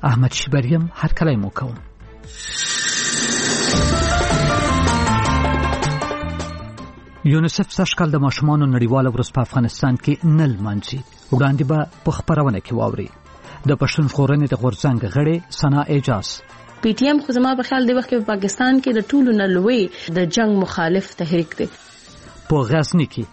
احمد شیبریم هرکلی مو کوم. یونیسف سږکال د ماشومانو نړیواله ورځ په افغانستان کې نه لمانځي. وړاندې به په خپرونه کې واوري. د پښتون ژغورنې د غورځنګ غړي ثنا اعجاز: پی ټی ایم خو زما په خیال دی وخت په پاکستان کې د ټولو نه لوی د جنگ مخالف تحریک دی. په غزنی کې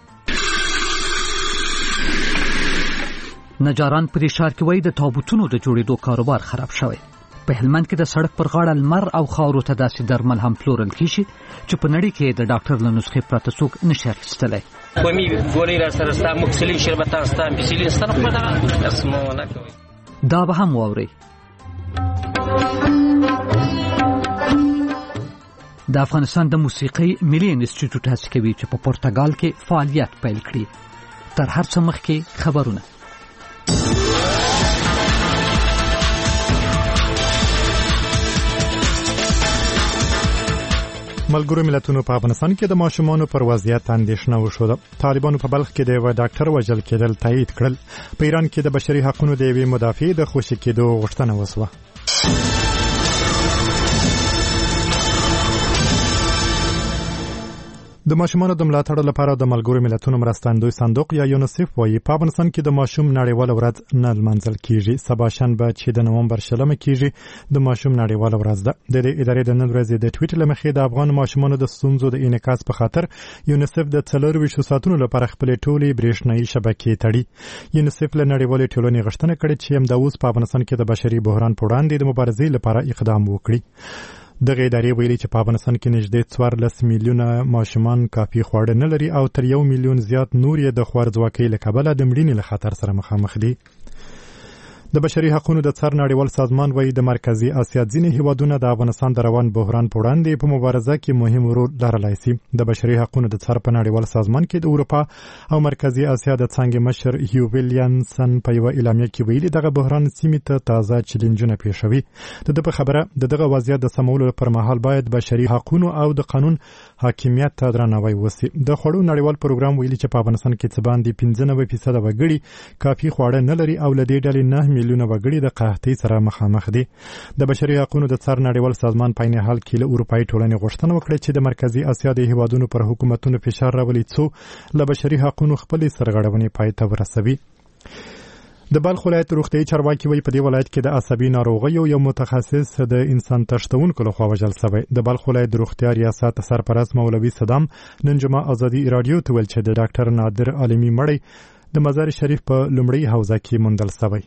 نجاران په ښار کې وایي د تابوتونو د جوړېدو کاروبار خراب شوی. په هلمند کې د سړک پر غاړه لمر او خاورو ته داسې درمل هم پلورل کیږي چې په نړۍ کې د ډاکټر له نسخې پرته څوک نشي اخیستلی. کومي ګولۍ را سره ستا مکسلین شربتان ستا امپیسیلین ستا خو دغه اسمونه کوي. دا به هم واورئ. د افغانستان د موسیقۍ ملي انسټیټیوټ هڅه کوي چې په پرتګال کې فعالیت پیل کړي. تر هر څه مخکې خبرونه. ملګرو ملتونو په افغانستان کې د ماشومانو پر وضعیت اندېښنه وښوده. طالبانو په بلخ کې د یو ډاکټر وژل کېدل تایید کړل. په ایران کې د بشري حقوقو د یوې مدافع د خوشي کېدو غوښتنه وشوه. د ماشومانو د ملاتړ لپاره د ملګرو ملتونو مرستندوی صندوق یا یونیسف وايي په افغانستان کې د ماشوم نړیواله ورځ نه لمانځل کیږي. سبا شنبه چې د نومبر 20 کېږي د ماشوم نړیواله ورځ ده. د ادارې د نن ورځې د ټویټر لمخې د افغان ماشومانو د ستونزو د انعکاس په خاطر یونیسف د 24 ساعتونو لپاره خپل ټولې برېښنايي شبکې تړي. یونیسف له نړیوالې ټولنې غوښتنه کړې چې همدا اوس په افغانستان کې د بشري بحران په وړاندې د مبارزې لپاره اقدام وکړي. دغه ادارې ویلي چې په افغانستان کې نږدې 14 میلیونه ماشومان کافي خواړه نه لري او تر 1 میلیون زیات نور یې د خوارځواکۍ له کبله د مړینې له خطر سره مخامخ دي. د بشري حقوقو د څار نړیوال سازمان وایي د مرکزی اسیا ځینې هیوادونه د افغانستان د روان بحران په وړاندې په مبارزه کې مهم رول لرلای شي. د بشري حقوقو د څار په نړیوال سازمان کې د اروپا او مرکزی اسیا د څنګه مشر هیو ویلیامسن په یو اعلامیه کې ویلي دغه بحران سیمې ته تازه چیلنجونه پیښوي. دغه خبره دغه وضعیت د سمولو پر مهال باید بشري حقوقو او د قانون حاکمیت ته درناوی وشي. د خوړو نړیوال پروګرام ویلي چې په افغانستان کې څه باندې 95% وګړي کافي خواړه نه لري او لدې ډلې 9 میلیونه وګړي د قحطۍ سره مخامخ دي. د بشري حقوقو د څار نړیوال سازمان په عین حال کې له اروپאי ټولنې غوښتنه وکړه چې د مرکزی اسیا د هیوادونو پر حکومتونو فشار راولي څو له بشري حقوقو خپل سرغړونې پای ته ورسوي. د بلخ ولایت روغتیايي چارواکي وایي په دې ولایت کې د عصبي ناروغیو یو متخصص د انسان تښتونکو لخوا وژل شوی. د بلخ ولایت د روغتیا ریاست سرپرست مولوي صدام نن جمعه ازادي رادیو ته ویل چې د ډاکټر نادر عالمي مړی د مزار شریف په لومړی حوزه کې موندل شوی.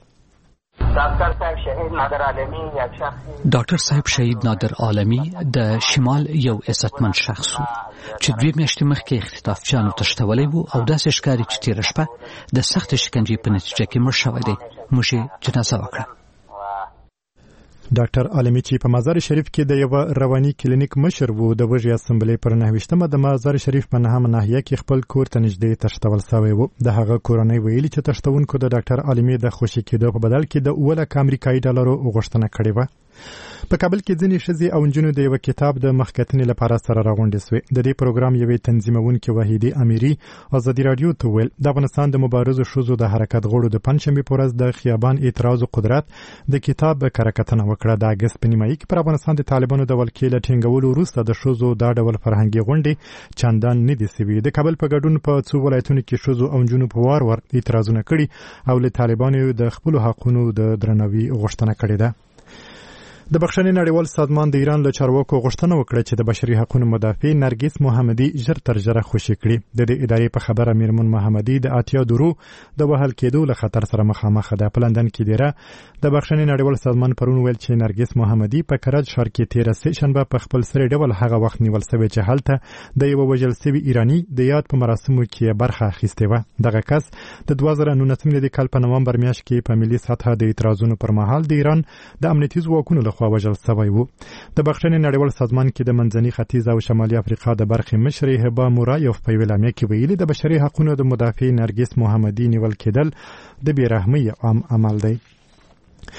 ډاکټر صاحب شهید نادر عالمي د شمال یو عزتمن شخص و چې 2 میاشتې مخکې اختطافچیانو تښتولی و او داسې ښکاري چې تېره شپه د سخت شکنجې په نتیجه کې مړ شوی دی. موږ یې جنازه وکړه. ډاکټر عالمي چې په مزار شریف کې د یو رواني کلینیک مشر وو د وژې اسمبلی پر 9مه د مزار شریف په 9مه ناحیه کې خپل کور ته نږدې تښتول شوی وو. د هغه کورنۍ ویلي چې تښتونکو د ډاکټر عالمي د خوشي کېدو په بدل کې د 1 امریکایي ډالرو غوښتنه کړې وه. په کابل کې ځینې ښځې او نجونې د یو کتاب د مخکتنې لپاره سره راغونډې شوې. د دې پروګرام یوې تنظیمونکې وحیدې امیري ازادي رادیو ته ویل د افغانستان د مبارزو ښځو د حرکت غړو د پنځشنبې په ورځ د خیابان اعتراض او قدرت د کتاب کارکتنه وکړه. د اګست په نیمایي کې پر افغانستان د طالبانو د ولکې له ټینګولو وروسته د ښځو دا ډول فرهنګي غونډې چندان نه دي شوي. د کابل په ګډون په څو ولایتونو کې ښځو او نجونو په وار اعتراضونه کړي او له طالبانو د خپل حقوقو د درناوي غوښتنه کړې ده. د بخښنې نړیوال سازمان د ایران له چارواکو غوښتنه وکړه چې د بشري حقوقو مدافع نرګس محمدي ژر تر ژره خوشي کړي. د دې ادارې په خبره میرمن محمدي د اتیا درو د وهل کېدو له خطر سره مخامخ ده. په لندن کې دیره د بخښنې نړیوال سازمان پرون ویل چې نرګس محمدي په کرج ښار کې 13 شنبه په خپل سری ډول هغه وخت نیول شوی چې هلته د یو وژل شوی ایرانی د یاد په مراسمو کې برخه اخیستې وه. دغه کس د 2019 کال په نومبر میاشت کې په ملي سطح د اعتراضونو پر مهال د ایران د امنیتي ځواکونو لخوا وژل شوی و. د بخښنې نړیوال سازمان کې د منځني ختیځ او شمالي افریقا د برخې مشرې هبه مورایف په اعلامیه کې ویلي د بشري حقوقو د مدافع نرګس محمدي نیول کېدل د بې رحمۍ عام عمل دی.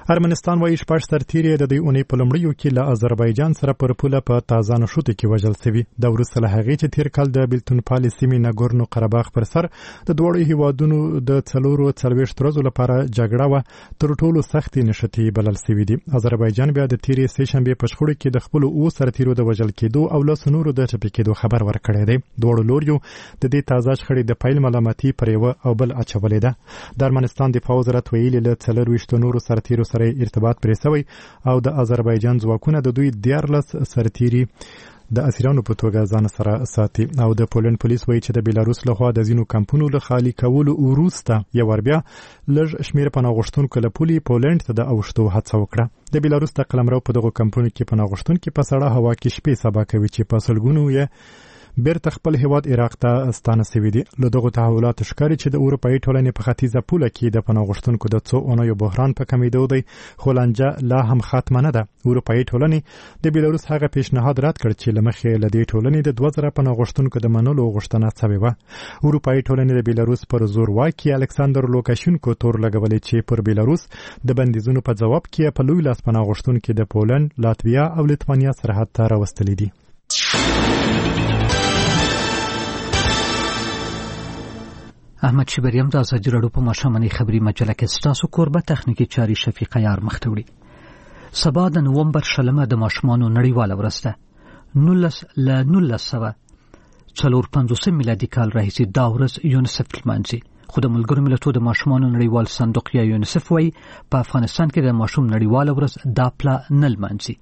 ارمنستان وایي 6 سرتیري د دې اونۍ په لومړیو کې له آذربایجان سره پر پوله په تازه نشوتو کې وژل شوي. د وروسته له هغې چې تیر کال د بیلتون پالې سیمې ناګورنو قرهباغ پر سر د دواړو هیوادونو د 44 ورځو لپاره جګړه وه تر ټولو سختې نښتې بلل شوي دي. آذربایجان بیا د تیرې سې شنبې په شخړو کې د خپلو 7 سرتیرو د وژل کېدو او لسو نورو د ټپي کېدو خبر ورکړی دی. دواړو لوریو د دې تازه شخړې د پیل ملامتي پر یوه او بل اچولې ده. د ارمنستان دفاع وزارت ویلي له 24 نورو سرتیرو سره ارتباط پرې شوی او د آذربایجان ځواکونه د دوی 14 سرتیري د اسیرانو په توګه ځان سره ساتي. او د پولند پولیس وایي چې د بیلاروس لخوا د ځینو کمپونو له خالي کولو وروسته یو ور بیا لږ شمېر پناه غوښتونکو له پولې پولند ته د اوښتو هڅه وکړه. د بیلاروس د قلمرو په دغو کمپونو کې پناه غوښتونکي په سړه هوا کې شپې سبا کوي چې په سلګونو یې بیرته خپل هیواد عراق ته ستانه شوي دي. له دغو تحولاتو ښکاري چې د اروپایي ټولنې په ختیځه پوله کې د پناه غوښتونکو د څو اونیو بحران په کمیدو دی، خو لانجه لا هم ختمه نه ده. اروپایي ټولنې د بیلاروس هغه پیشنهاد رد کړ چې له مخې له دې ټولنې د 2000 پناه غوښتونکو د منلو غوښتنه شوې وه. اروپایي ټولنې د بیلاروس پر زورواکي الکساندر لوکاشینکو تور لګولې چې پر بیلاروس د بندیزونو په ځواب کې په لوی لاس پناه غوښتونکي د پولند، لاتویا او لیتوانیا سرحد ته راوستلي دي. احمد شبریم د ازادي راډیو په ماښامنۍ خبري مجله کې ستاسو کوربه تخنیکی چاري شفیق عیار مخ ته وړي. سبا د نومبر 20 د ماشومانو نړیواله ورځ ده. 1950 میلادي کال راهیسې دا ورځ یونیسف لمانځي. خو د ملګرو ملتونو د ماشومانو نړیوال صندوق یا یونیسف وایي په افغانستان کې د ماشوم نړیواله ورځ دا پلا نه لمانځي.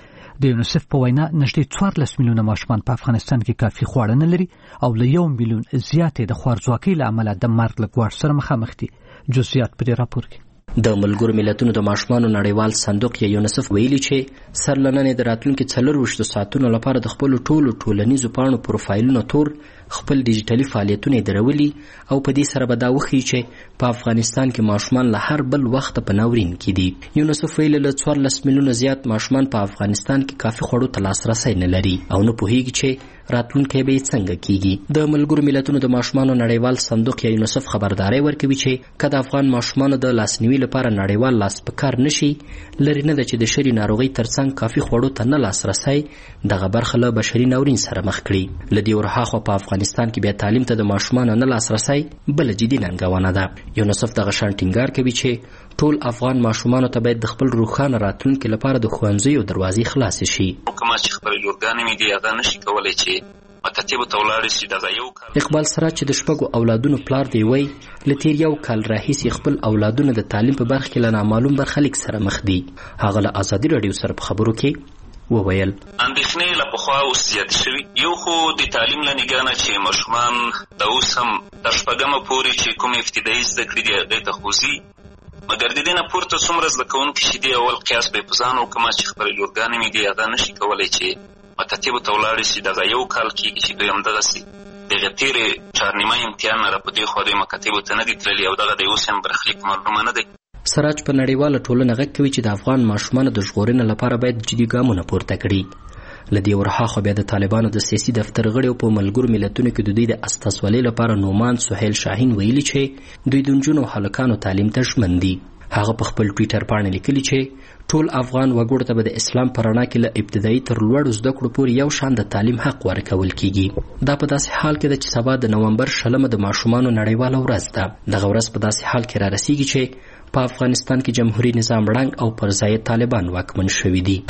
د یونیسف په وینا نږدې 14 میلیونه ماشومان په افغانستان کې کافي خواړه نه لري او له 1 میلیون زیاتې د خوارځواکۍ له امله د مرګ له ګواښ سره مخامخ دي. جزئیات په دې راپور کې. د ملګرو ملتونو د ماشومانو نړیوال صندوق یا یونیسف ویلي چې سرلننې د راتلونکي 24 ساعتونو لپاره د خپل ټولنیزو پاڼو پروفایلونو تور خپل ډیجیټلي فعالیتونه درولي او په دې سره به دا وښیي چې په افغانستان کې ماشومان له هر بل وخت په ناورین کې دي. یونیسف ویلي له 14 میلیونه زیات ماشومان په افغانستان کې کافي خوړو ته لاسرسی نه لري او نه پوهیږي چې راتلونکی به څنګه کیږي. د ملګرو ملتونو د ماشومانو نړیوال صندوق یا یونیسف خبرداري ورکوي چې کله افغان ماشومانو د لاسنیوي لپاره نړیوال لاس په کار نشي، لري نه ده چې د شری ناروغي ترڅنګ کافي خوړو ته نه لاسرسی دغه برخه له بشري ناورین سره مخ کړي. لدی ورهاخوا په افغانستان کې بیا تعلیم ته د ماشومانو نه لاسرسی بل جدي ننګونه ده. یونیسف دغه شان ټینګار کوي چې ټول افغان ماشومانو ته باید د خپل روښانه راتلونکي لپاره د ښوونځیو دروازې خلاصې شي. کومه چې خپل لورګانې مې دی هغه نشي کولای چې مکاتب ته ولاړ شي. دغه یو اقبال سراج چې د شپږو اولادونو پلار دی وای له تیر یو کال راهیسې خپل اولادونه د تعلیم په برخه کې له نامعلوم برخلیک سره مخ دي. هغه له ازادي راډیو سره په خبرو کې وویل اندېښنې له پخوا اوس زیاتې شوي. یو خو د تعلیم له نګانه چې ماشومان د اوس هم تر شپږمه پورې چې کوم ابتدایي زده کړې دي هغې ته خوځي، مګر د دې نه پورته څومره زده کوونکي چې دي اول قیاس به یې په ځان وکړم چې خپلې لورګانې مې دي هغه نشي کولی چې مکاتبو ته ولاړې شي. دغه یو کال کېږي چې دوی همدغسې دغه تېرې چهارنیمه امتحان نه را په دې خوا دوی مکاتبو ته نه دي تللي او دغه د اوس هم برخلیک معلومه نه دی. سراج په نړیواله ټولنه غږ کوي چې د افغان ماشومانو د ژغورنې لپاره باید جدي ګامونه پورته کړي. له دې ورهاخوا بیا د طالبانو د سیاسي دفتر غړي په ملګرو ملتونو کې د دوی د استازولۍ لپاره نومان سهیل شاهین ویلي چې دوی د نجونو او هلکانو تعلیم ته ژمن دي. هغه په خپل ټویټر باندې لیکلي چې ټول افغان وګړو ته به د اسلام په رڼا کې له ابتدایي تر لوړو زده کړو پورې یو شان د تعلیم حق ورکول کیږي. دا په داسې حال کې ده چې سبا د نومبر 20 د ماشومانو نړیواله ورځ ده. دغه ورځ په داسې حال کې را رسیږي چې په افغانستان کې جمهوریت نظام ړنګ او پر ځای طالبان واکمن شوي دي.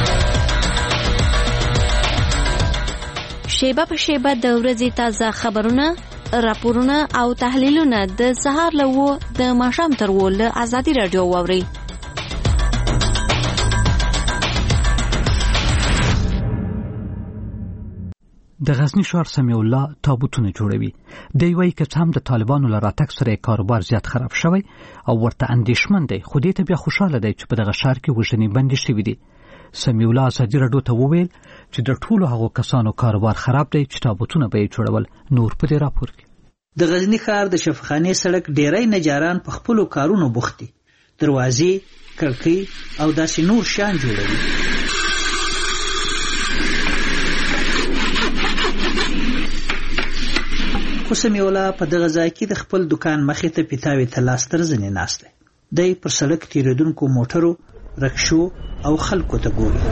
شیبه په شیبه د ورځې تازه خبرونه، راپورونه او تحلیلونه د سهار له 9 د ماښام تر 10 له ازادي راډیو واورئ. د غزنی ښار سمیع الله تابوتونه جوړوي. دی وایي که هم د طالبانو له راتګ سره کاروبار زیات خراب شوی او ورته اندېښمن دی، خو دې ته بیا خوشحاله دی چې په دغه ښار کې وژنې بندې شوي دي. سمیع الله ازادي راډیو ته وویل چې د ټولو هغو کسانو کاروبار خراب دی چې تابوتونه به یې جوړول. نور په دې راپور کې. د غزنی ښار د شفاخانې سړک ډیری نجاران په خپلو کارونو بوخت دي. دروازې، کړکۍ او داسې نور شیان جوړوي. خو سمیع الله په دغه ځای کې د خپل دکان مخې ته پیتاوي ته لاس تر زنې ناست دی. دی پر سړک تېرېدونکو موټرو رکشو او خلکو ته ګوري.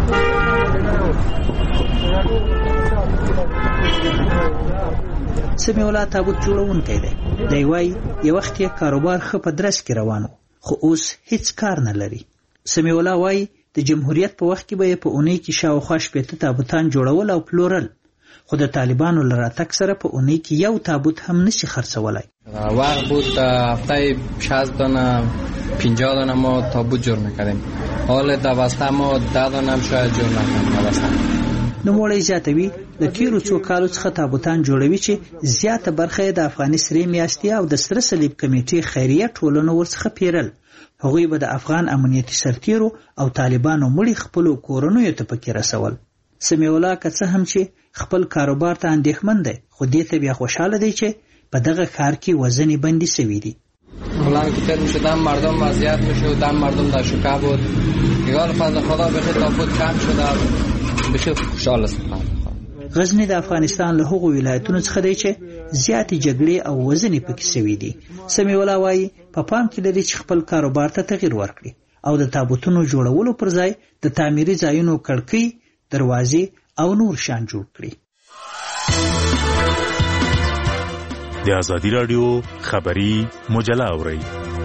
سمیع الله تابوت جوړونکی دی. دی وایي یو وخت یې کاروبار ښه په درس کې روان و، خو اوس هیڅ کار نه لري. سمیع الله وایي د جمهوریت په وخت کې به یې په اونۍ کې شاوخوا 80 تابوتان جوړول او پلورل، خو د طالبانو له راتګ سره په اونۍ کې یو تابوت هم نشي خرڅولی. وقت بود هفته 60 دانه 50 دانه ما تابوت جور میکردیم، حال دوسته ما 10 دانه هم شاید جور نکنیم دوسته. نوموړی زیاتوي د تیرو څو کالو څخه تابوتان جوړوي چې زیاته برخه د افغاني سرې میاشتې او د سره صلیب کمیټې خیریه ټولنو ورڅخه پیرل. هغوی به د افغان امنیتي سرتیرو او طالبانو مړي خپلو کورنیو ته پکې رسول. سمیع الله که څه هم چې خپل کاروبار ته اندېښمن دی، خو دې ته بیا خوشحاله دی چې په دغه کار کې وزنې بندي شوي دي. فلان که تر میشد هم مردم وضعیت میشد، هم مردم در شوکه بود. دیگر فضل خدا بخیر تابوت کم شده، بخیر خوشحال است. غزنی د افغانستان له هغو ولایتونو څخه دی چې زیاتې جګړې او وزنې پکې شوي دي. سمیع الله وایي په پام کې لري چې خپل کاروبار ته تغیر ورکړي او د تابوتونو جوړولو پر ځای د تعمیري ځایونو کړکۍ، دروازې او نور شان جوړ کړي. د ازادي راډیو خبري مجله اورئ.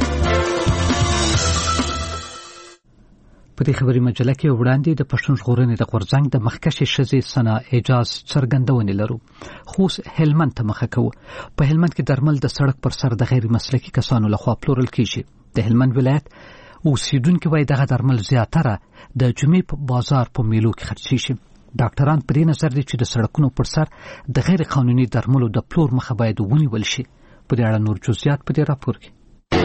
په دې خبري مجله کې وړاندې د پښتون ژغورنې د غورځنګ د مخکښې ښځې ثنا اعجاز څرګندونې لرو. خو هلمند ته مخه کوو. په هلمند کې درمل د سړک پر سر د غیر مسلکي کسانو لخوا پلورل کیږي. د هلمند ولایت اوسیدونکي وایي دغه درمل زیاتره د جمعې په بازار په میلو کې خرڅیږي. ډاکټران په دې نظر دي چې د سړکونو پر سر د غیر قانوني درملو د پلور مخه باید ونیول شي. په دې اړه نور جزئیات په دې راپور کې.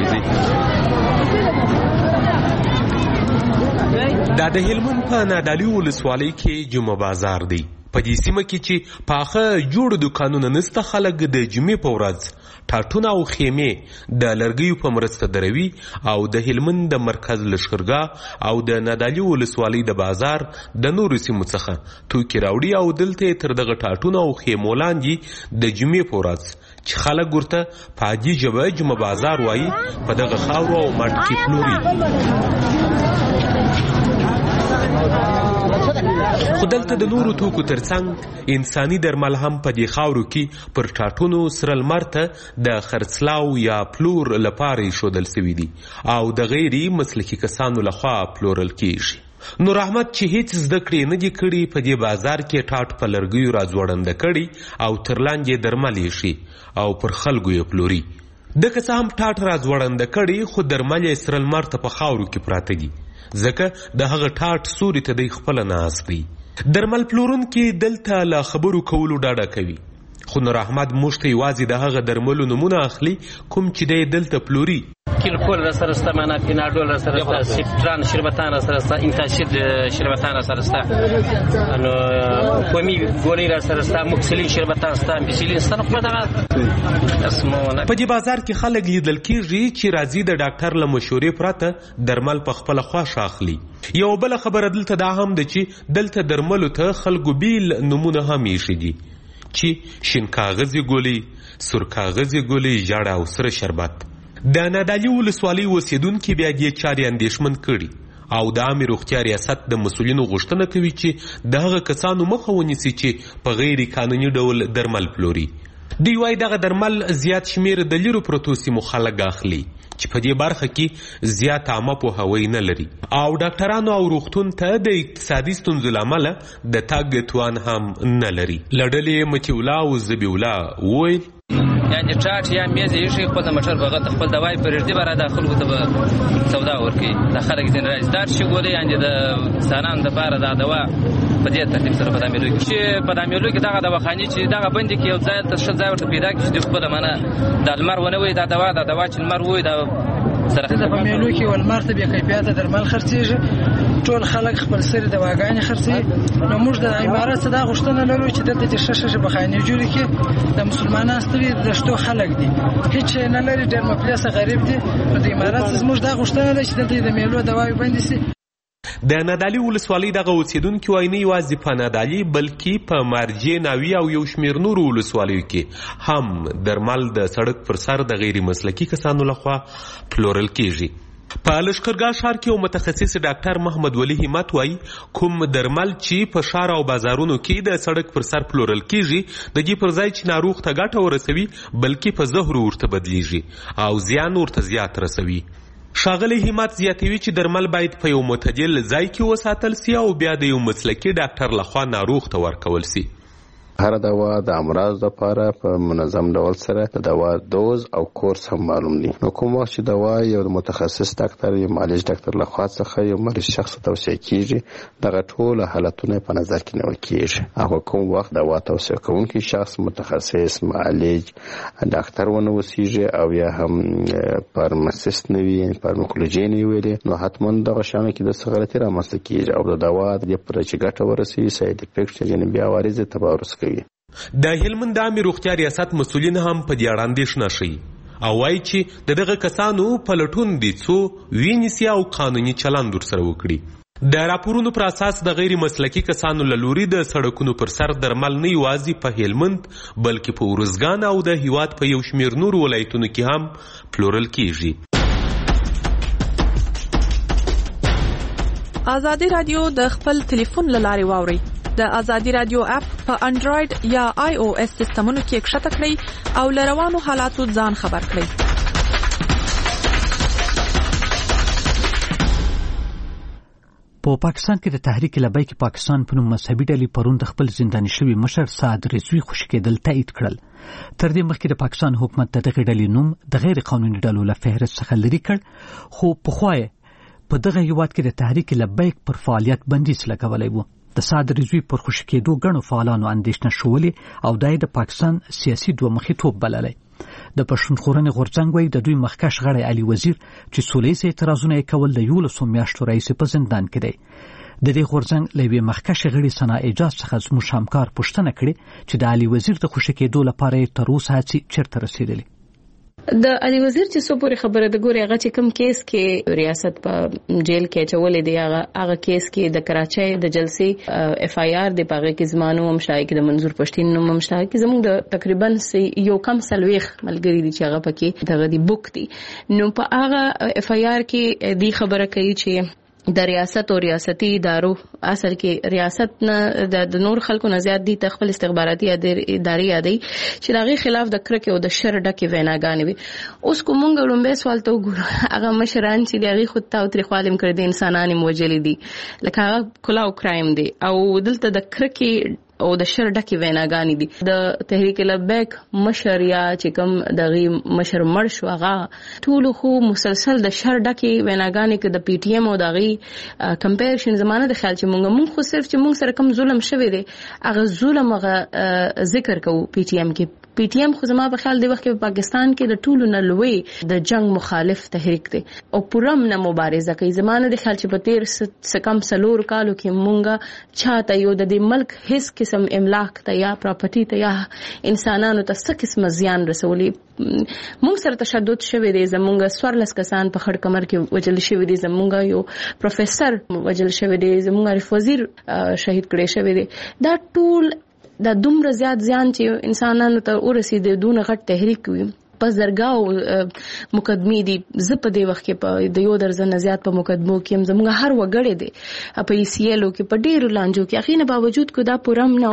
دا د هلمند په نادعلي ولسوالۍ کې جمعه بازار دی. په دې سیمه کې چې پاخه جوړ دکانونه نسته، خلک د جمعې په ورځ ټاټونه او خیمې د لرګیو په مرسته دروي او د هلمند د مرکز لښکرګاه او د نادعلي ولسوالۍ د بازار د نورو سیمو څخه توکي راوړي او دلته تر دغه ټاټونه او خیمو لاندې د جمعې په ورځ چې خلک ورته په عادي ژبه جمعه بازار وایي په دغه خاورو او مټ کې پلوري. خو دلته د نورو توکو ترڅنګ انساني درمل هم په دې خاورو کې پر ټاټونو سره لمر ته د خرڅلاو یا پلور لپاره ایښودل سوي دي او د غیري مسلکي کسانو لخوا پلورل کیږي. نور احمد چې هیڅ زده کړې نه دي کړي په دې بازار کې ټاټ په لرګیو راځوړنده کړي او تر لاندې درمل ایښي او پر خلکو یې پلوري. دغه څه هم ټاټ راځوړنده کړي خو درمل یې سره لمر ته په خاورو کې پراته دي، ځکه د هغه ټاټ سوري ته دی خپله ناست دی. درمل پلورونکي دلته له خبرو کولو ډاډه کوي، خو نور احمد موږ ته یوازې د هغه درملو نومونه اخلي کوم چې دی دلته پلوري. کیلکول را سره ستا، معنا پیناډول را سره ستا، سیپټران شربتان را سره ستا، انتاشید شربتان را سره ستا، نو کومي ګولۍ را سره ستا، موکسلین شربتان ستا، امپیسیلین ستا. نو خو دغه اسمونه په دې بازار کې خلک لیدل کېږي چې راځي د ډاکټر له مشورې پرته درمل په خپله خواښه اخلي. یو بله خبره دلته دا هم ده چې دلته درملو ته خلکو بیل نومونه هم ایښي دي چې شین کاغذي ګولۍ، سور کاغذي ګولۍ، ژړ او سره شربت. د نادعلي ولسوالۍ اوسیدونکي بیا دې چارې اندېښمن کړي او د عامې روغتیا ریاست د مسؤلینو غوښتنه کوي چې د هغه کسانو مخه ونیسي چې په غیر قانوني ډول درمل پلوري. دوی وایي دغه درمل زیات شمیر د لیرو پرتو سیمو خلک اخلي چې په دې برخه کې زیات عامه پوهاوی نه لري او ډاکټرانو او روغتون ته د اقتصادي ستونزو له امله د تګ توان هم نه لري. له ډلې متي الله او ذبیح الله وویل یعنې ټاټ یا میز یې ایښي، خپل د موټر بغل ته خپل دوای پرېږدي، به دا خلکو ته به سودا ورکوي. دا خلک ځینې راځي دا چې ګولۍ یعنې د انسانانو دپاره دا دوا په دې ترتیب سره په دا میلو کې چې په دا میلو کې دغه دواخانې چې دغه بندې کې یو ځای ته ښه ځای ورته پیدا کړي چې دوی خپله منه دا لمر ونه وایي، دا دوا چې لمر وایي دا سره په میلو کې ولمر ته بې کیفیته درمل خرڅېږي، ټول خلک خپل سرې دواګانې خرڅوي. نو موږ د عمارت څخه دا غوښتنه لرو چې دلته چې ښه بخانې جوړې کړي. د مسلمانان ستړي دشتو خلک دي، هیڅ شی نه لري، ډېر مفلسه غریب دي. نو د عمارت څخه زموږ دا غوښتنه ده چې دلته د میلو دواوې بندې شي. د نادعلي ولسوالۍ دغه اوسیدونکي وایي نه یوازې په نادعلي بلکې په مارجې، ناوي او یو شمېر نورو ولسوالیو کې هم درمل د سړک پر سر د غیر مسلکي کسانو لخوا پلورل کیږي. په لښکرګاه ښار کې یو متخصص ډاکټر محمد ولی همت وایي کوم درمل چې په ښار او بازارونو کې د سړک پر سر پلورل کیږي د دې پر ځای چې ناروغ ته ګټه ورسوي بلکې په زهرو ورته بدلیږي او زیان ورته زیات رسوي. ښاغلی همت زیاتوي چې درمل باید په یو معتدل ځای کې وساتل سي او بیا د یو مسلکي ډاکټر لخوا ناروغ ته ورکول سي. هر دوا د امراض لپاره په منظم ډول سره د دوا دوز او کورس هم معلوم دي. نو کوم وخت چې دوا یو متخصص ډاکټر یا معالج ډاکټر لخوا څخه یو مریض شخص توصیه کیږي دغه ټول حالتونه په نظر کې نیول کیږي. هغه کوم وخت دوا توصیه کوونکی شخص متخصص معالج ډاکټر ونه وسیږي او یا هم فارماسیست نه وي فارماکولوژي نه وي نو حتما دغه شامل کې د غلطي رامنځته کیږي او د دوا د پر چې ګټه ورسوي ساید افیکټ یعنی بیا وارث تبارز کوي. د هلمند عامه روغتیا ریاست مسؤلین هم په دې اړه اندېښنه ښیي او وایي چې دغه کسانو په لټون دي څو وینیسي او قانوني چلند ورسره وکړي. د راپورونو پر اساس د غیر مسلکي کسانو له لوري د سړکونو پر سر درمل نه یوازې په هلمند بلکې په ارزګان او د هیواد په یو شمېر نور ولایتونو کې هم پلورل کیږي. ازادي رادیو د خپل ټلیفون له لارې واوري. د ازادي رادیو اپ په انډراید یا آی او اس سیستمونو کې کښته کړئ او له روانو حالاتو ځان خبر کړئ. په پاکستان کې د تحریک لبیک پاکستان په نوم مذهبي ډلې پرون د خپل زنداني شوي مشر سعد رضوي خوشي کېدل تایید کړل. تر دې مخکې د پاکستان حکومت د دغه ډلې نوم د غیر قانوني ډلو له فهرست څخه لرې کړ خو پخوا په دغه هیواد کې د تحریک لبیک پر فعالیت بندیز لګولی و. د سعد رضوي پر خوشي کېدو ګڼو فعالانو اندېښنه شولې او دا یې د پاکستان سیاسي دوه مخي توب بللی. د پښتونخورنې غورځنګ وایي د دوی مخکښ غړی علي وزیر چې سوله ییز اعتراضونه یې کول د 11 میاشتو راهیسې په زندان کې دی. د دې غورځنګ له یوې مخکښې غړي ثنا اعجاز څخه زموږ همکار پوښتنه کړې چې د علي وزیر د خوشي کېدو لپاره یې تر اوسه هڅې چیرته رسېدلې. د علي وزیر چې څو پورې خبره د ګوري هغه چې کوم کیس کې ریاست په جیل کې چولې دی هغه کیس کې د کراچۍ د جلسې اف آی آر د پاغه کې زمانو مشای کې د منظور پښتين نوم مشای کې زموږ د تقریبا یو کم سلويخ ملګری دي چې هغه پکې دغه دی بوک دي. نو په هغه اف آی آر کې دی خبره کوي چې د ریاست او ریاستي ادارو اصل کې ریاست نه د نور خلکو نه زیات دي خپل استخباراتي ادارې یادي چې دغه خلاف د کرکه او د شر ډکه ویناګانې وي. اوس کومه لومبه سوال ته وګورئ هغه مشران چې دغه خود ته او تر خالم کړ دي انسانان موجل دي لکه هغه کلاو کرایم دي او دلته د کرکه او د شر ډکه ویناګانې دي. د تحریک لبیک مشر یا چې کوم دغه مشر مړ شو هغه ټول خو مسلسل د شر ډکه ویناګانې کې د پی ټی ایم او دغه کمپیریشن زمانه د خیال چې مونږ خو صرف چې مونږ سره کوم ظلم شوی دی هغه ظلم هغه ذکر کوو پی ټی ایم کې. پی ټی ایم خو زما په خیال دی وخت په پاکستان کې د ټولو نه لوی د جنگ مخالف تحریک دی او پرم نه مبارزه کوي. زمانه د خیال چې په تیر سکم سلور کالو کې مونږه چاته یو د دې ملک هیڅ قسم املاک ته یا پراپرټي ته یا انسانانو ته څه قسم زیان رسولي. مونږ سره تشدد شوی دی زمونږ سورلس کسان په خړ کمر کې وجل شوی دي زمونږ یو پروفیسور وجل شوی دی زمونږ عارف وزیر شهید کړي شوی دی. دا ټول دا دومره زیات زیان چې انسانانو ته ورسېد دونه غټ تحریک وي. پس درګاو مقدمه دي زپ دی وخت کې په د یو درزن زیات په مقدمو کې هم زموږ هر وګړي دي په ای سی ایل او کې په ډیرو لانجو کې اخینه باوجود کو دا پرم نو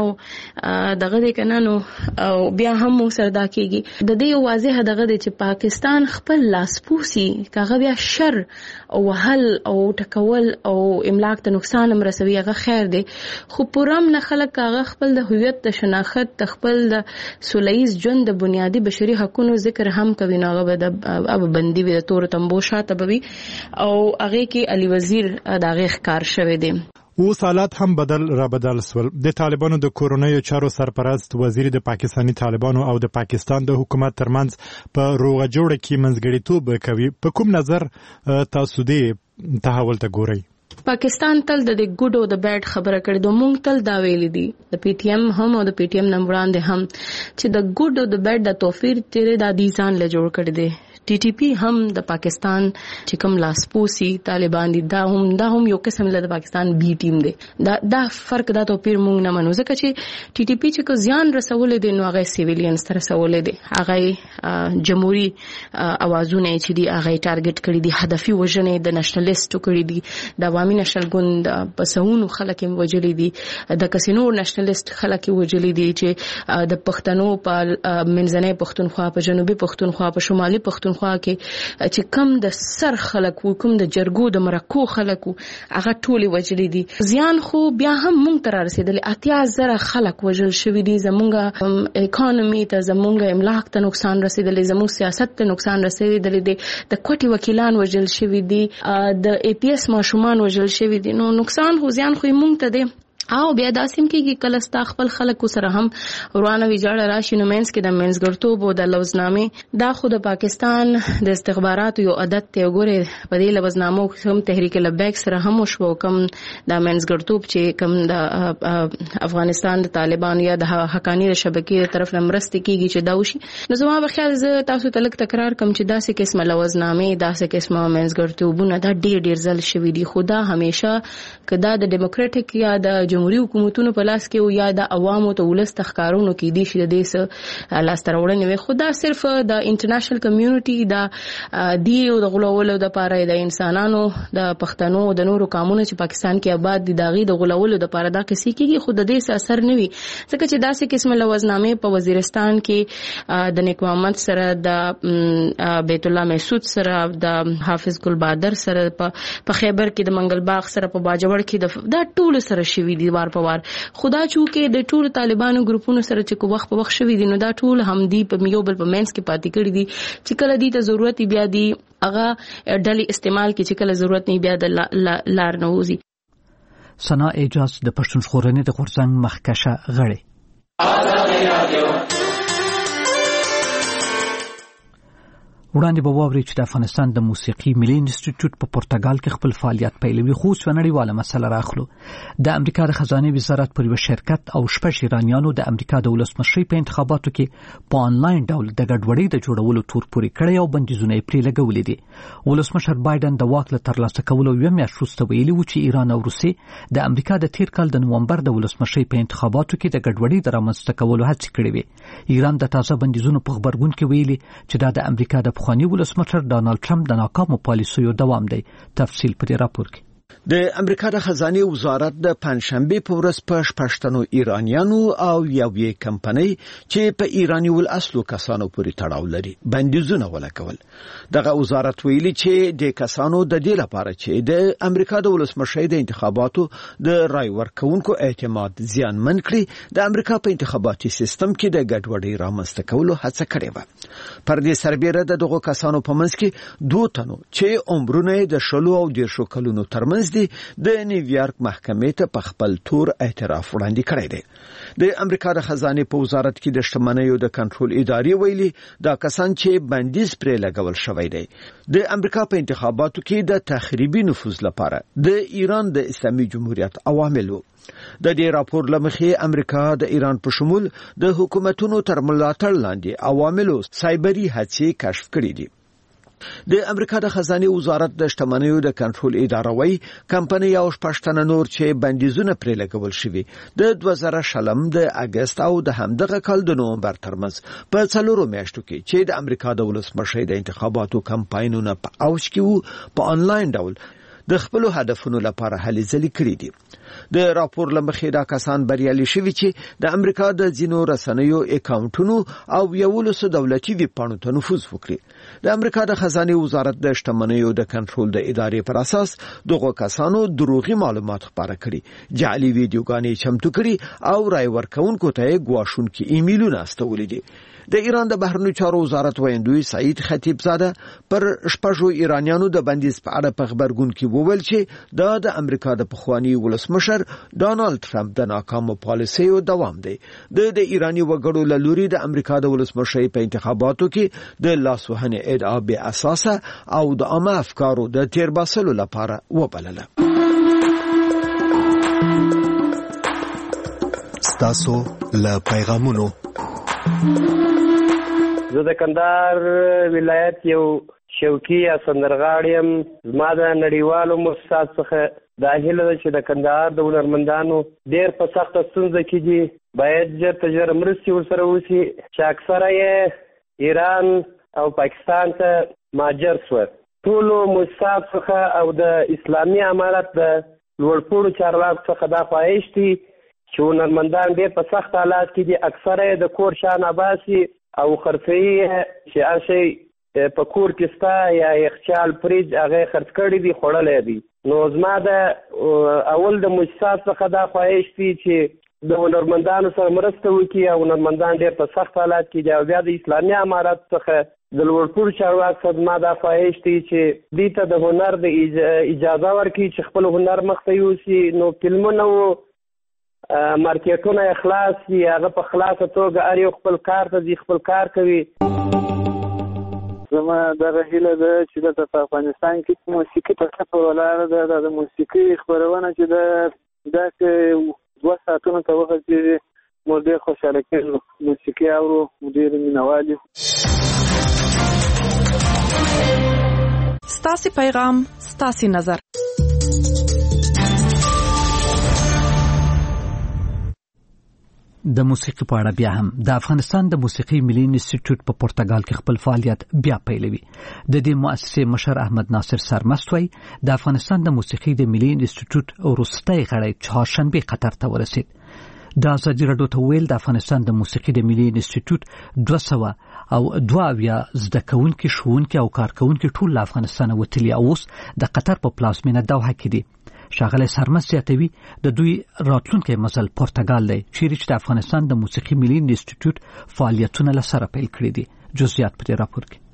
دغه د کنانو او بیا هم سره دا کېږي د دې واضح دغه چې پاکستان خپل لاسپوسی کاغه بیا شر او وهل او ټکول او املاک ته نقصان هم رسوي هغه خیر دی خو پرم نه خلک هغه خپل د هویت د شناخت خپل د سولهیز ژوند د بنیادی بشري حقوقو ذکر هم کوي نو هغه د اب بندي وي د تور تمبو شاته بوي او هغه کې علي وزیر دغه ښکار شوی دی. اوس حالات هم بدل سول. د طالبانو د کورونیو چارو سرپرست وزیر د پاکستانی طالبانو او د پاکستان د حکومت ترمنځ په روغه جوړه کې منځګړیتوب کوي. په کوم نظر تاسو دې تحول ته ګورئ؟ پاکستان تل د ګډ او د بیډ خبره کړې دوه مونږ تل دا ویل دي د پی ټی ایم هم او د پی ټی ایم نمبران دي هم چې د ګډ او د بیډ د توفیر تیرې د دي ځان له جوړ کړی دي ټي ټي پی هم د پاکستان چې کوم لاسپوسی طالبان دي دا هم یو قسم له پاکستان بي ټیم دی. دا فرق دا توپیر مونږ نه منو ځکه چې ټي ټي پی چې کو ځان رسول دي نو هغه سیویلینز تر رسول دي, هغه جمهوریت اوازونه چې دي هغه ټارګټ کړی دي, هدفي وژنې د نېشنلیست کړی دي, د عوامي نېشنل ګوند پسونو خلک وجلي دي, د کسینو نېشنلیست خلک وجلي دي چې د پښتنو په منځنۍ پښتونخوا, په جنوبي پښتونخوا, په شمالي پښتونخوا کې چې کم د سر خلک وو, کوم د جرګو د مرکو خلک وو, هغه ټولي وجلي دي. زیان خو بیا هم مونږ ته رسیدلی, 80,000 خلک وجل شوي دي, زمونږ اکانومي ته, زمونږ املاک ته نقصان رسیدلی, زمونږ سیاست ته نقصان رسیدلی دی, د کوټي وکیلان وجل شوي دي, د اي پی اس ماشومان وجل شوي دي. نو نقصان خو زیان خو مونږ ته دی. او بیا داسیم کېږي کله ستا خپل خلکو سره هم روانه ویجاړه راشي نو مینس کې د منځګړتوب او د لوزنامې دا خو د پاکستان د استخباراتو یو عادت دی. وګوره په دې لوزنامو هم تحریک لبیک سره هم وشو, کم د منځګړتوب چې کم د افغانستان د طالبان یا د حقانی شبکې طرف نه مرسته کېږي چې دا وشي. نو زما په خیال زه تاسو ته لږ تکرار کوم چې داسې قسمه لوزنامې, داسې قسمه منځګړتوبونه دا ډېر ځل شوي دي, خو دا همیشه که دا د ډیموکراټیک یا د جمهوریت حکومتونو په لاس کې او یا د عوامو ته ولس تخکارونو کې دي چې د دې سره لاس تر وړنې وي, خو دا صرف د انټرنیشنل کمیونټي دا دی او د غلولو د پاره د انسانانو د پښتنو د نورو قومونو چې پاکستان کې آباد دي داغي د غلولو د پاره دا کسي کېږي, خو د دې څه اثر نه وي ځکه چې داسې قسم لوزنامې په وزیرستان کې د نیک محمد سره, د بیت الله محسود سره, د حافظ ګل بادر سره, په خیبر کې د منګل باغ سره, په باجوړ کې دا ټول سره شوي دي وار په وار. خدا چونکه د ټول طالبانو ګروپونو سره چې کو وخت په وخت شوي دي نو دا ټول هم دی په یو بل په مینس کې پاتې کړي دي چې کله دي ته ضرورت بیا دی هغه ډلې استعمال کې چې کله ضرورت نه بیا د لار نه وځي. ثنا اعجاز د پښتون ژغورنې د غورځنګ مخکشه غړي. وړاندې به واوري چې د افغانستان د موسیقي ملي انسټیټیوټ په پرتګال کې خپل فعالیت پیلوي, خو څو نړیواله مسله راخلو. د امریکا د خزانه وزارت پر یو شرکت او شپږ ایرانیانو د امریکا د ولسمشرۍ په انتخاباتو کې په آنلاین ډول د ګډوډۍ د جوړولو تور پورې کړی او بندیزونه یې پرې لګولې دي. ولسمشر بایدن د واک له ترلاسه کولو یو میاشت وروسته ویلي و چې ایران او روسیې د امریکا د تیر کال د نومبر د ولسمشرۍ په انتخاباتو کې د ګډوډۍ د رامنځته کولو هڅې کړې وې. ایران د تازه بندیزونو په خبرګون کې ویلي چې دا د امریکا د پخواني ولسمشر ډانلډ ټرمپ د ناکامو پالیسیو دوام دی. تفصیل په دې راپور کې. د امریکا د خزانه وزارت د پنځشنبه په ورځ په پښتنو ایرانیانو او یوې کمپنۍ چې په ایرانی ول اصلو کسانو پورې تړاو لري بندیزونه ولګول. دغه وزارت ویلي چې د کسانو د دې لپاره چې د امریکا د ولسمشرۍ د انتخاباتو د رای ورکونکو اعتماد زیانمن کړي د امریکا په انتخاباتي سیستم کې د ګډوډۍ رامنځته کولو هڅه کړې و. پر دې سربېره دغه کسانو په منځ کې 2 تنو چې عمرونه د 10 او 10 کلونو ترمنځ د نیویارک محکمې ته په خپل تور اعتراف وړاندې کړی دی. د امریکا د خزانه په وزارت کې د شتمنیو د کنټرول ادارې ویلي دا کسان چې بندیز پرې لګول شوی دی د امریکا په انتخاباتو کې د تخریبي نفوذ لپاره د ایران د اسلامي جمهوریت عواملو. د دې راپور لمخې امریکا د ایران په شمول د حکومتونو تر ملاتړ لاندې عواملو سایبري هڅې کشف کړې دي. د امریکا د خزانه وزارت د شتمنیو د کنټرول اداره وایي کمپنۍ او شپږ نور چې بندیزونه پرې لګول شوي د 2000 د اگست او د همدغه کال د نومبر ترمنځ په 4 میاشتو کې چې د امریکا د ولسمشرۍ د انتخاباتو کمپاینونه په اوج کې وو په آنلاین ډول د خپل هدفونو لپاره هلې ځلې کړې دي. د راپور لمخې دا کسان بریالي شوي چې د امریکا د ځینو رسنیو اکاونټونو او یولسو دولتي ویب پاڼو ته نفوذ وکړي. د امریکا د خزانه وزارت د شتمنیو د کنټرول د ادارې پر اساس دغه کسانو دروغي معلومات خپاره کړي, جعلي ویډیوګانې چمتو کړي او رای ورکونکو ته ګواښونکي ایمیلونه استولي دي. د ایران د بهرنیو چارو وزارت ویندوی سعید خطیب زاده پر شپږو ایرانیانو د بندیز په اړه په خبرګون کې وویل چې دا د امریکا د پخوانی ولسمشر ډانلډ ټرمپ د ناکامو پالیسیو دوام دی. د ایرانی وګړو له لوري د امریکا د ولسمشرۍ په انتخاباتو کې د لاسوهنې ادعا بې اساسه او د عامه افکارو د تیرباسلو لپاره وبلله. ستاسو له پیغامونو زه د کندهار ولایت یو شوقي یا سندرغاړی یم. زما د نړیوالو مؤسسات څخه دا هیله ده چې د کندهار د هنرمندانو ډېر په سخته ستونزه کې دي، باید ژر تر ژره مرستې ورسره وشي چې اکثره یې ایران او پاکستان ته مهاجر شوه. ټولو مؤسسات څخه او د اسلامي امارت د لوړپوړو چارواکو څخه دا خواهش دي چې هنرمندان ډېر په سخت حالات کې دي، اکثره یې د کور شان باسي او خرڅوي چې هر شی په کور کې ستا یا یخچال فریج هغه خرڅ کړي دي، خوړلی دي. نو زما د اول د مؤسسات څخه دا خواهش دي چې د هنرمندانو سره مرسته وکړي او هنرمندان ډېر په سخت حالات کې دي، او بیا د اسلامي امارت څخه د لوړپوړو چارواکو څخه زما دا خواهش دی چې دوی ته د هنر د اجازه ورکړي چې خپل هنر مخته یوسي. نو فلمونه و مارکیټونه یې خلاص دي، هغه په خلاصه توګه هر یو خپل کار ته ځي، خپل کار کوي. زما دغه هیله ده چې دلته په افغانستان کې موسیقي په ښه ولاړه ده. د موسیقي خپرونه چې داسې 2 ساعتونو ته وغځېږي، موږ ډېر خوشحاله کېږو. موسیقي اورو، ډېر مینوال یو. ستاسې پیغام، ستاسې نظر. د موسیقي په اړه بیا هم د افغانستان د موسیقي ملي انسټیټیوټ په پرتګال کې خپل فعالیت بیا پیلوي. د دې مؤسسې مشر احمد ناصر سرمست وایي د افغانستان د موسیقي د ملي انسټیټیوټ وروستی غړی چهارشنبه قطر ته ورسید. د ازادي راډیو ته ویل د افغانستان د موسیقي د ملي انسټیټیوټ 222 زده کوونکي، ښوونکي او کارکونکي ټول له افغانستان وتلي او اوس د قطر په پلازمینه دوحه کې دي. ښاغلی سرمست زیاتوي د دوی راتلونکی مزل پرتګال دی چیرې چې د افغانستان د موسیقي ملي انسټیټیوټ فعالیتونه له سره پیل کړي دي. جزئیات په دې راپور کې.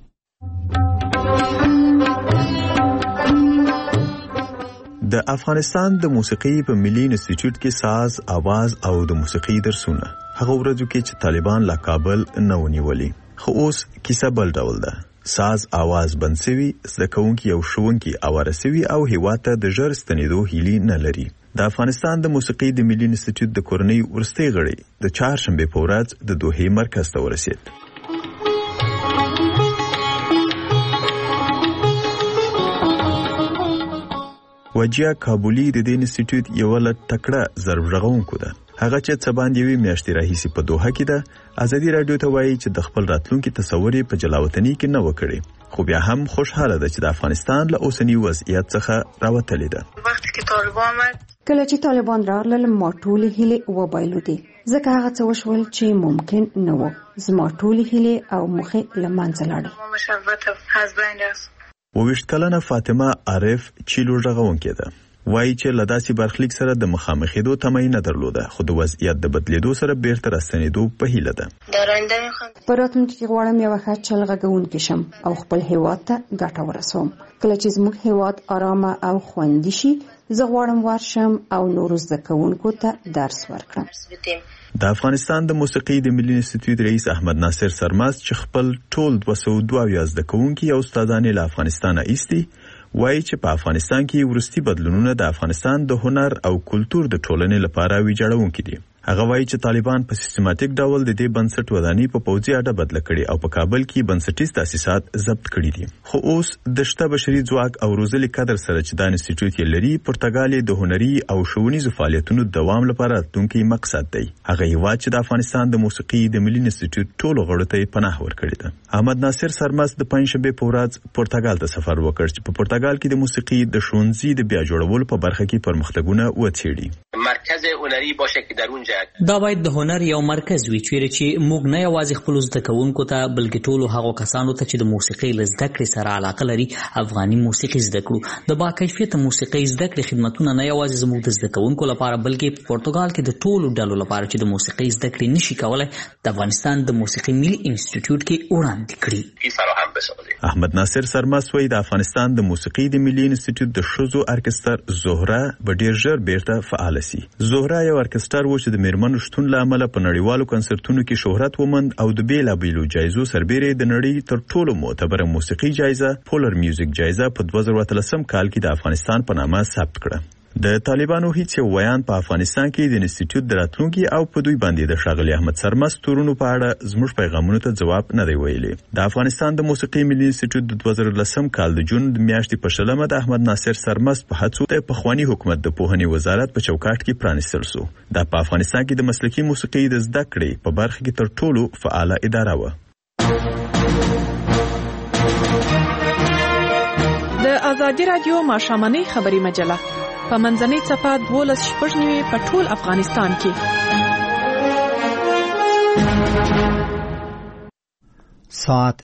د افغانستان د موسیقي په ملي انسټیټیوټ کې ساز، आवाज او د موسیقي درسونه هغه ورځو کې چې طالبان لا کابل نه ونیولي، خو اوس کیسه بل ډول ده. ساز، आवाज بنسوي، زده کوونکي او ښوونکي اواره سوي او هیواد ته د ژر ستنېدو هیلې نه لري. د افغانستان د موسیقي د ملي انسټیټیوټ د کورنۍ ورستۍ غړي د چهارشنبه په ورځ د دوحې مرکز ته ورسید. وجیا کابلی د دې انسټیټیوټ یو لټ تکړه ضرب رغونکو ده. هغه چې څه باندې وی میاشتې راهیسې په دوحه کې ده. ازادي راډیو ته وایي چې د خپل راتلونکي تصور په جلاوطنۍ کې نه وکړي، خو بیا هم خوشحاله ده چې د افغانستان له اوسنی وضعیت څخه راوتلې ده. وخت کې طالبان کله چې طالبان راغلل ما ټولې هیلې وبایلودې، ځکه هغه څه وشول چې ممکن نه و. زما ټولې هیلې او موخې له منځه لاړې. 22 کلنه فاطمه عارف چیلو ژغونکې ده. وایي چې له داسې برخلیک سره د مخامخېدو تمه نه درلوده، خو د وضعیت د بدلیدو سره بیرته راستنېدو په هیله ده. په راتلونکي کې غواړم یو ښه چلغږونکی شم او خپل هیواد ته ګټه ورسوم. کله چې زموږ هیواد آرامه او خوندي شي، زه غواړم ورشم او نورو زده کوونکو ته درس ورکړم. د افغانستان د موسیقي د ملي انسټیټیوټ رئیس احمد ناصر سرمست چې خپل ټول 222 زده کوونکي او استادان له افغانستان ایستي، وایي چې په افغانستان کې ورستي بدلونونه د افغانستان د هنر او کلتور د ټولنې لپاره ویجاړونکي دي. هغه وایي چې طالبان په سیستماتیک ډول د دې بنسټ ودانۍ په پوځي اډه بدله کړي او په کابل کې بنسټیز تاسیسات ضبط کړي دي. خو اوس د شته بشري ځواک او روزلي کادر سره چې د انسټیټیوټ یې لري، پرتګال د هنري او ښوونیزو فعالیتونو دوام لپاره راتلونکی مقصد دی. هغه هیواد چې د افغانستان د موسیقي د ملي انسټیټیوټ ټولو غړو ته پناه ورکړې ده. احمد ناصر سرمست د پنځشنبه په ورځ پرتګال ته سفر وکړ چې په پرتګال کې د موسیقي د ښوونځي د بیا جوړولو په برخه کې پرمختګونه وڅېړي. مرکز هنري باشه که در اونجا دا باید د هنر یو مرکز وي چې موږ نه یوازې خپل زده کوونکو ته بلکې ټولو هغو کسانو ته چې د موسیقۍ له زده کړې سره علاقه لري افغاني موسیقي زده کړو. د با کیفیته موسیقۍ زده کړې خدمتونه نه یوازې زموږ د زده کوونکو لپاره بلکې په پرتګال کې د ټولو ډلو لپاره چې د موسیقۍ زده کړې نشي کولای د افغانستان د موسیقي ملي انسټیټیوټ کې وړاندې کړي. احمد ناصر سرمست وایي د افغانستان د موسیقي د ملي انسټیټیوټ د ښځو ارکستر زهره به ډیر ژر بیرته فعال شي. زهره یو ارکستر و چې د میرمنو شتون له امله په نړیوالو کنسرتونو کې شهرت وموند او د بیلابیلو جایزو سربېره د نړۍ تر ټولو معتبره موسیقي جایزه پولر میوزیک جایزه په 2013 کال کې د افغانستان په نامه ثبت کړه. د طالبانو هیڅ یو بیان په افغانستان کې د انسټیټیوټ د راتلونکي او په دوی باندې د ښاغلي احمد سرمست تورونو په اړه زموږ پیغامونو ته جواب نه دی ویلي. د افغانستان د موسیقي ملي انسټیټیوټ د 2010 کال د جون د میاشتې په شلمه د احمد ناصر سرمست په هڅو د پخوانی حکومت د پوهنې وزارت په چوکاټ کې پرانیستل شو. دا په افغانستان کې د مسلکي موسیقي د زده کړې په برخه کې تر ټولو فعاله اداره و. د ازادي رادیو ماښامنۍ خبري مجله په منځنۍ صفحه 12:09 په ټول افغانستان کې. ساعت